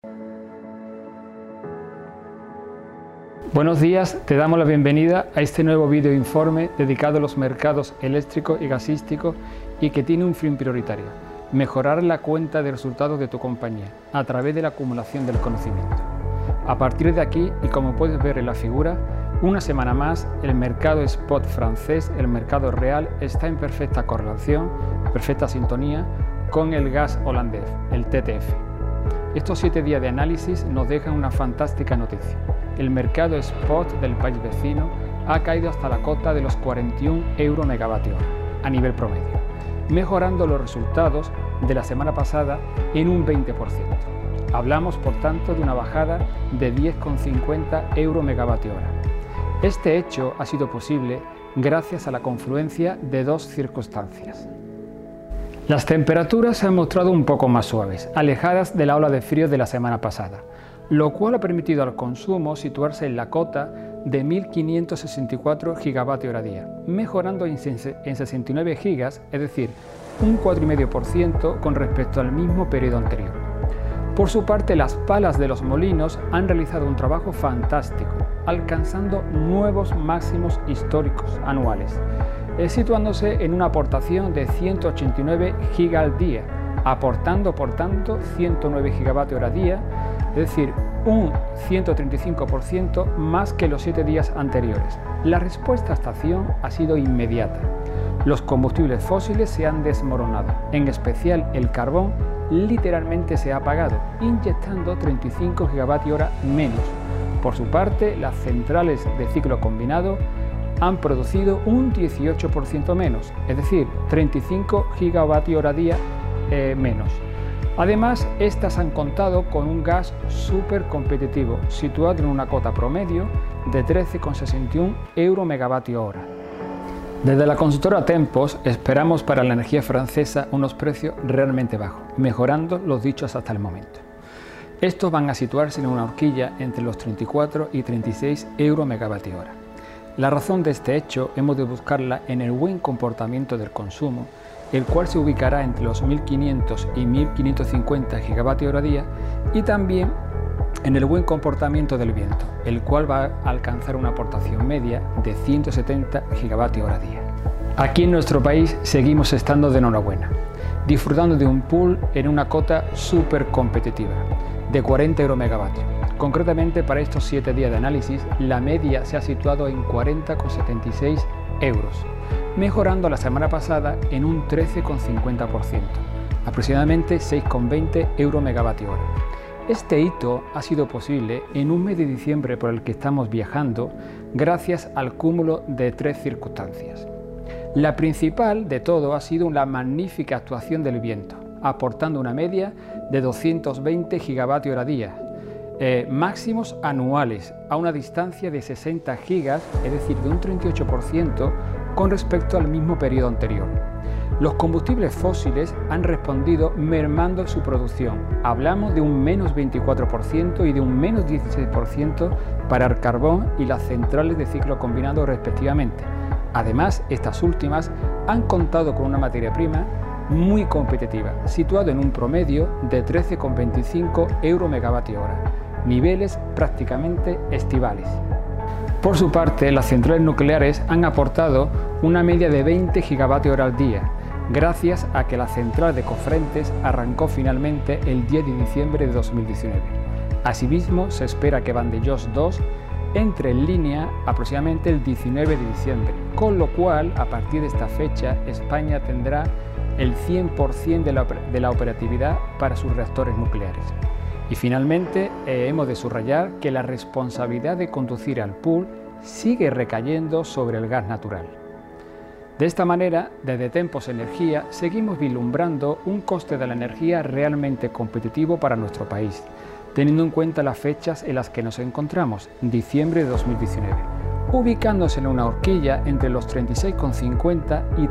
Buenos días, te damos la bienvenida a este nuevo video informe dedicado a los mercados eléctrico y gasístico y que tiene un fin prioritario: mejorar la cuenta de resultados de tu compañía a través de la acumulación del conocimiento. A partir de aquí, y como puedes ver en la figura, una semana más el mercado spot francés, el mercado real, está en perfecta correlación, perfecta sintonía con el gas holandés, el TTF. Estos 7 días de análisis nos dejan una fantástica noticia. El mercado spot del país vecino ha caído hasta la cota de los 41 € megavatio hora a nivel promedio, mejorando los resultados de la semana pasada en un 20%. Hablamos, por tanto, de una bajada de 10,50 € megavatio hora. Este hecho ha sido posible gracias a la confluencia de dos circunstancias. Las temperaturas se han mostrado un poco más suaves, alejadas de la ola de frío de la semana pasada, lo cual ha permitido al consumo situarse en la cota de 1.564 gigavatios día, mejorando en 69 gigas, es decir, un 4,5% con respecto al mismo periodo anterior. Por su parte, las palas de los molinos han realizado un trabajo fantástico, alcanzando nuevos máximos históricos anuales, situándose en una aportación de 189 gigas al día, aportando por tanto 109 gigavatios hora día, es decir, un 135% más que los 7 días anteriores. La respuesta a esta acción ha sido inmediata. Los combustibles fósiles se han desmoronado, en especial el carbón literalmente se ha apagado, inyectando 35 gigavatios hora menos. Por su parte, las centrales de ciclo combinado han producido un 18% menos, es decir, 35 gigavatios hora día menos. Además, estas han contado con un gas súper competitivo, situado en una cota promedio de 13,61 € megavatio hora. Desde la consultora Tempos esperamos para la energía francesa unos precios realmente bajos, mejorando los dichos hasta el momento. Estos van a situarse en una horquilla entre los 34 y 36 € megavatio hora. La razón de este hecho hemos de buscarla en el buen comportamiento del consumo, el cual se ubicará entre los 1.500 y 1.550 gigavatios hora día, y también en el buen comportamiento del viento, el cual va a alcanzar una aportación media de 170 gigavatios hora día. Aquí en nuestro país seguimos estando de enhorabuena, disfrutando de un pool en una cota súper competitiva, de 40 € megavatio. Concretamente, para estos 7 días de análisis, la media se ha situado en 40,76 €, mejorando la semana pasada en un 13,50%, aproximadamente 6,20 € megavatio hora. Este hito ha sido posible en un mes de diciembre por el que estamos viajando gracias al cúmulo de 3 circunstancias. La principal de todo ha sido la magnífica actuación del viento, aportando una media de 220 gigavatios hora día, máximos anuales a una distancia de 60 gigas, es decir, de un 38% con respecto al mismo periodo anterior. Los combustibles fósiles han respondido mermando su producción. Hablamos de un menos 24% y de un menos 16% para el carbón y las centrales de ciclo combinado respectivamente. Además, estas últimas han contado con una materia prima muy competitiva, situado en un promedio de 13,25 € megavatio hora, niveles prácticamente estivales. Por su parte, las centrales nucleares han aportado una media de 20 gigavatios hora al día, gracias a que la central de Cofrentes arrancó finalmente el 10 de diciembre de 2019. Asimismo, se espera que Vandellós 2 entre en línea aproximadamente el 19 de diciembre, con lo cual, a partir de esta fecha, España tendrá el 100% de la operatividad para sus reactores nucleares. Y finalmente, hemos de subrayar que la responsabilidad de conducir al pool sigue recayendo sobre el gas natural. De esta manera, desde Tempos Energía seguimos vislumbrando un coste de la energía realmente competitivo para nuestro país, teniendo en cuenta las fechas en las que nos encontramos, diciembre de 2019, ubicándose en una horquilla entre los 36,50 y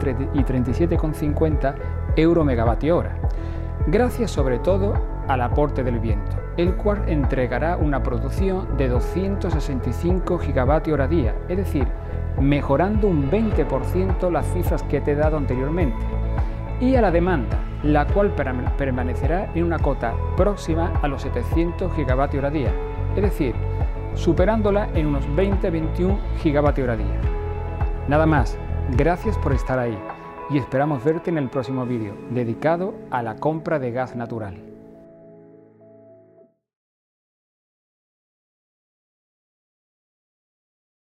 37,50 € megavatio hora, gracias sobre todo al aporte del viento, el cual entregará una producción de 265 gigavatios hora día, es decir, mejorando un 20% las cifras que te he dado anteriormente. Y a la demanda, la cual permanecerá en una cota próxima a los 700 GWh, es decir, superándola en unos 20-21 GWh. Nada más, gracias por estar ahí y esperamos verte en el próximo vídeo dedicado a la compra de gas natural.